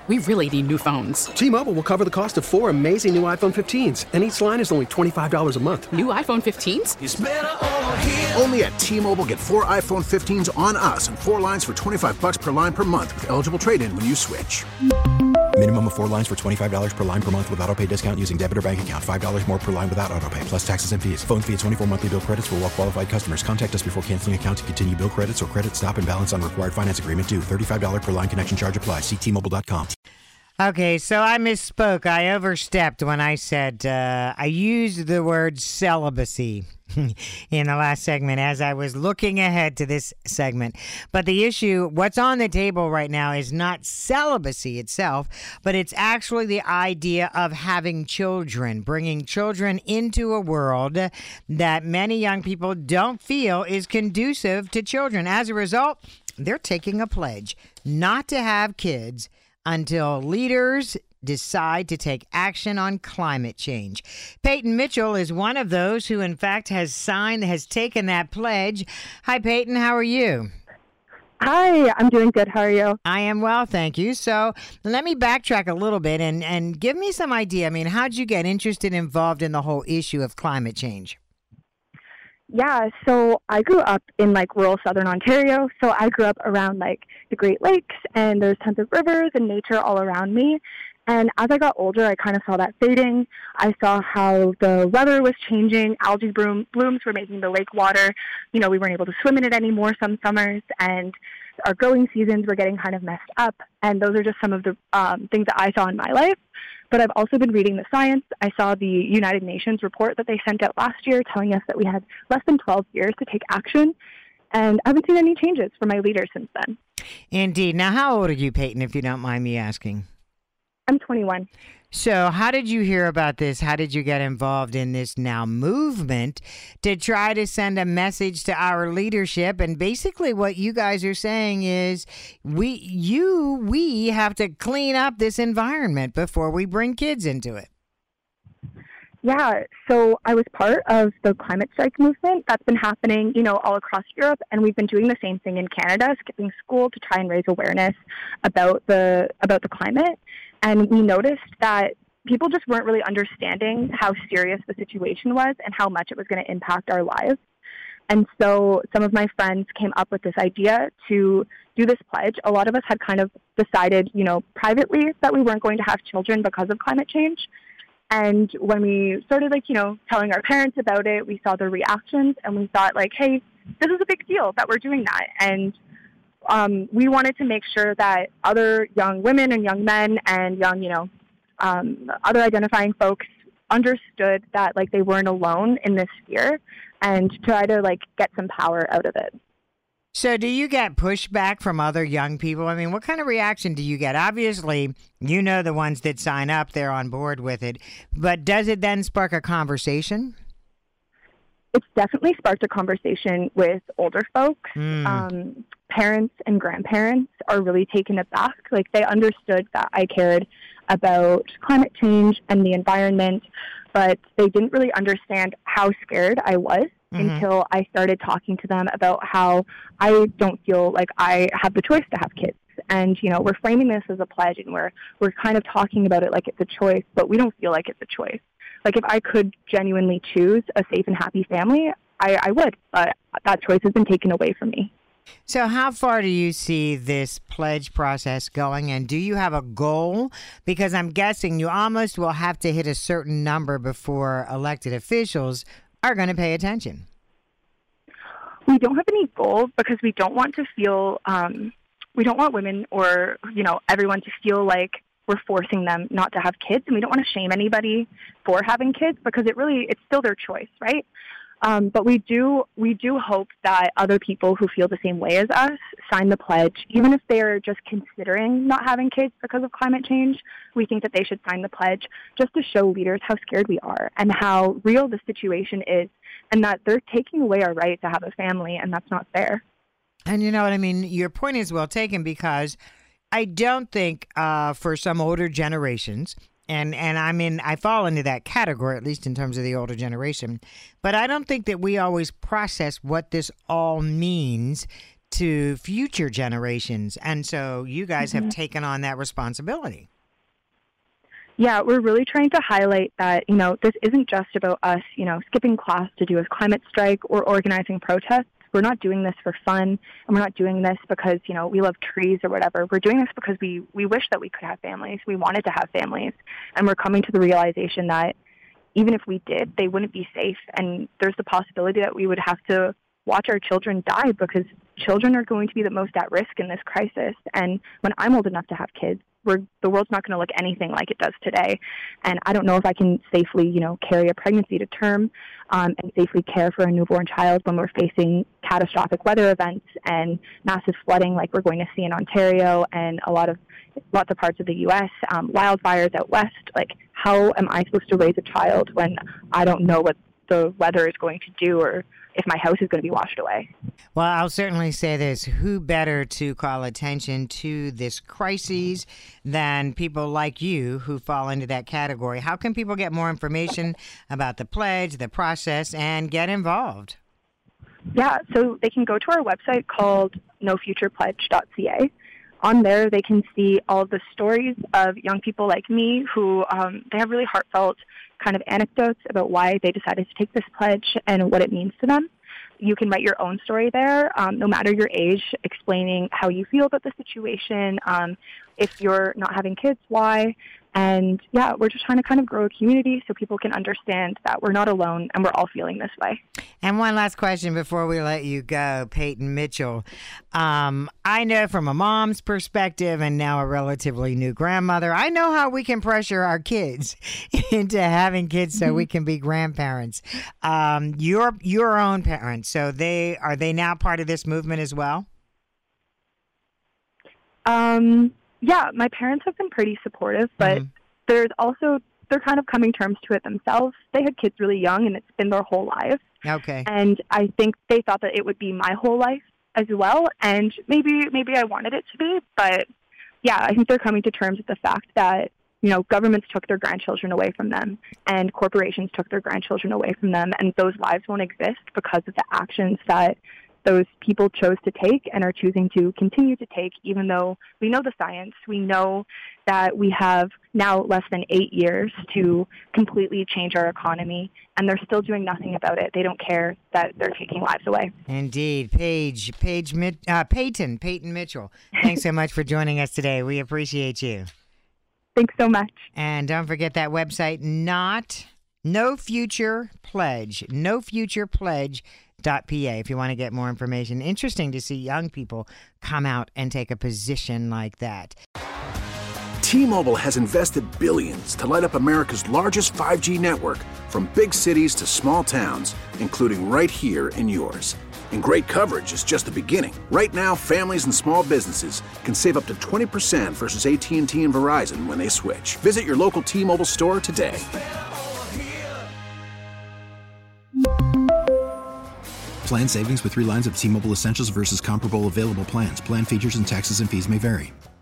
We really need new phones. T-Mobile will cover the cost of 4 amazing new iPhone 15s, and each line is only $25 a month. New iPhone 15s? It's better over here. Only at T-Mobile, get 4 iPhone 15s on us and 4 lines for $25 per line per month with eligible trade-in when you switch. Minimum of 4 lines for $25 per line per month with autopay discount using debit or bank account. $5 more per line without autopay, plus taxes and fees. Phone fee at 24 monthly bill credits for well-qualified customers. Contact us before canceling account to continue bill credits or credit stop and balance on required finance agreement due. $35 per line connection charge applies. See T-Mobile.com. Okay, so I misspoke. I overstepped when I said I used the word celibacy in the last segment as I was looking ahead to this segment. But the issue, what's on the table right now is not celibacy itself, but it's actually the idea of having children, bringing children into a world that many young people don't feel is conducive to children. As a result, they're taking a pledge not to have kids until leaders decide to take action on climate change. Peyton Mitchell is one of those who, in fact, has taken that pledge. Hi, Peyton. How are you? Hi, I'm doing good. How are you? I am well, thank you. So let me backtrack a little bit and give me some idea. I mean, how'd you get interested and involved in the whole issue of climate change? Yeah, so I grew up in rural southern Ontario. So I grew up around the Great Lakes, and there's tons of rivers and nature all around me. And as I got older, I kind of saw that fading. I saw how the weather was changing. Algae blooms were making the lake water. We weren't able to swim in it anymore some summers, and our growing seasons were getting kind of messed up. And those are just some of the things that I saw in my life. But I've also been reading the science. I saw the United Nations report that they sent out last year telling us that we had less than 12 years to take action. And I haven't seen any changes from my leaders since then. Indeed. Now, how old are you, Peyton, if you don't mind me asking? I'm 21. So how did you hear about this? How did you get involved in this now movement to try to send a message to our leadership? And basically what you guys are saying is we have to clean up this environment before we bring kids into it. Yeah, so I was part of the climate strike movement that's been happening, all across Europe, and we've been doing the same thing in Canada, skipping school to try and raise awareness about the climate. And we noticed that people just weren't really understanding how serious the situation was and how much it was going to impact our lives. And so some of my friends came up with this idea to do this pledge. A lot of us had kind of decided, privately that we weren't going to have children because of climate change. And when we started, telling our parents about it, we saw the reactions, and we thought, hey, this is a big deal that we're doing that. And we wanted to make sure that other young women and young men and young, other identifying folks understood that, they weren't alone in this fear, and try to, get some power out of it. So do you get pushback from other young people? I mean, what kind of reaction do you get? Obviously, the ones that sign up, they're on board with it. But does it then spark a conversation? It's definitely sparked a conversation with older folks. Parents and grandparents are really taken aback. They understood that I cared about climate change and the environment, but they didn't really understand how scared I was until I started talking to them about how I don't feel like I have the choice to have kids. And, we're framing this as a pledge, and we're kind of talking about it like it's a choice, but we don't feel like it's a choice. If I could genuinely choose a safe and happy family, I would, but that choice has been taken away from me. So how far do you see this pledge process going, and do you have a goal? Because I'm guessing you almost will have to hit a certain number before elected officials are going to pay attention. We don't have any goals because we don't want to feel, we don't want women or, everyone to feel like we're forcing them not to have kids, and we don't want to shame anybody for having kids because it's still their choice, right? But we do hope that other people who feel the same way as us sign the pledge, even if they're just considering not having kids because of climate change. We think that they should sign the pledge just to show leaders how scared we are and how real the situation is, and that they're taking away our right to have a family, and that's not fair. And you know what I mean? Your point is well taken, because I don't think for some older generations, and I fall into that category, at least in terms of the older generation, but I don't think that we always process what this all means to future generations. And so you guys have taken on that responsibility. Yeah, we're really trying to highlight that, this isn't just about us, skipping class to do a climate strike or organizing protests. We're not doing this for fun, and we're not doing this because, we love trees or whatever. We're doing this because we wish that we could have families. We wanted to have families. And we're coming to the realization that even if we did, they wouldn't be safe. And there's the possibility that we would have to watch our children die because children are going to be the most at risk in this crisis. And when I'm old enough to have kids, the world's not going to look anything like it does today. And I don't know if I can safely, carry a pregnancy to term and safely care for a newborn child when we're facing catastrophic weather events and massive flooding like we're going to see in Ontario and lots of parts of the U.S., wildfires out west. Like, how am I supposed to raise a child when I don't know what the weather is going to do or if my house is going to be washed away? Well, I'll certainly say this. Who better to call attention to this crisis than people like you who fall into that category? How can people get more information about the pledge, the process, and get involved? Yeah, so they can go to our website called nofuturepledge.ca. On there, they can see all of the stories of young people like me who they have really heartfelt kind of anecdotes about why they decided to take this pledge and what it means to them. You can write your own story there, no matter your age, explaining how you feel about the situation, if you're not having kids, why. And yeah, we're just trying to kind of grow a community so people can understand that we're not alone and we're all feeling this way. And one last question before we let you go, Peyton Mitchell. I know from a mom's perspective and now a relatively new grandmother, I know how we can pressure our kids into having kids so we can be grandparents. Your own parents, so are they now part of this movement as well? Yeah, my parents have been pretty supportive, but they're kind of coming terms to it themselves. They had kids really young, and it's been their whole lives. Okay. And I think they thought that it would be my whole life as well, and maybe I wanted it to be, but yeah, I think they're coming to terms with the fact that, governments took their grandchildren away from them, and corporations took their grandchildren away from them, and those lives won't exist because of the actions that those people chose to take and are choosing to continue to take, even though we know the science. We know that we have now less than 8 years to completely change our economy, and they're still doing nothing about it. They don't care that they're taking lives away. Indeed. Peyton Mitchell, thanks so much for joining us today. We appreciate you. Thanks so much. And don't forget that website, No Future Pledge, nofuturepledge.pa if you want to get more information. Interesting to see young people come out and take a position like that. T-Mobile has invested billions to light up America's largest 5G network, from big cities to small towns, including right here in yours. And great coverage is just the beginning. Right now, families and small businesses can save up to 20% versus AT&T and Verizon when they switch. Visit your local T-Mobile store today. Plan savings with 3 lines of T-Mobile Essentials versus comparable available plans. Plan features and taxes and fees may vary.